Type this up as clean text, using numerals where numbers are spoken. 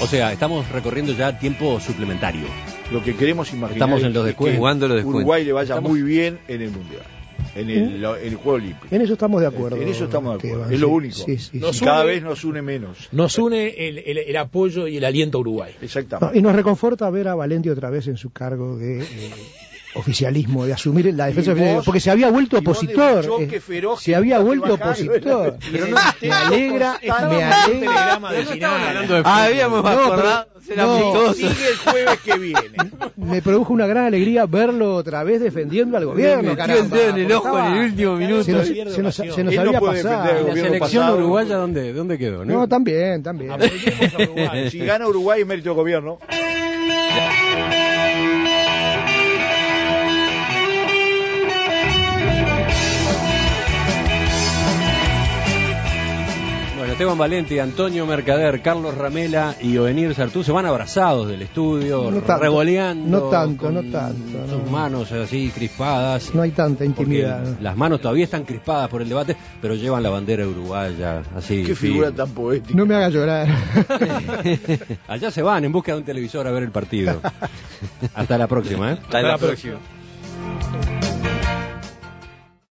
O sea, estamos recorriendo ya tiempo suplementario. Lo que queremos imaginar Estamos en los descuentos. Jugando los descuentos. Uruguay le vaya muy bien en el Mundial, en el Juego Olímpico. En eso estamos de acuerdo. En eso estamos de acuerdo. Esteban, Es lo único. Sí. Y cada vez nos une menos. Nos une el apoyo y el aliento a Uruguay. Exactamente. Y nos reconforta ver a Valenti otra vez en su cargo de oficialismo, de asumir la defensa oficial, porque se había vuelto opositor. Se había vuelto opositor. Pero no, me alegra. Habíamos acordado. Sigue el jueves que viene. Me produjo una gran alegría verlo otra vez defendiendo al gobierno. Metió el dedo en el ojo en el último minuto. Se nos había pasado. ¿Y la selección uruguaya dónde quedó? No, también. Apoyemos a Uruguay. Si gana Uruguay es mérito del gobierno. Esteban Valenti, Antonio Mercader, Carlos Ramela y Ovenir Sartú se van abrazados del estudio, revoleando. No tanto. Sus manos así crispadas. No hay tanta intimidad. Las manos todavía están crispadas por el debate, pero llevan la bandera uruguaya así. Qué figura tan poética. No me haga llorar. Allá se van en busca de un televisor a ver el partido. Hasta la próxima, ¿eh? Hasta la próxima.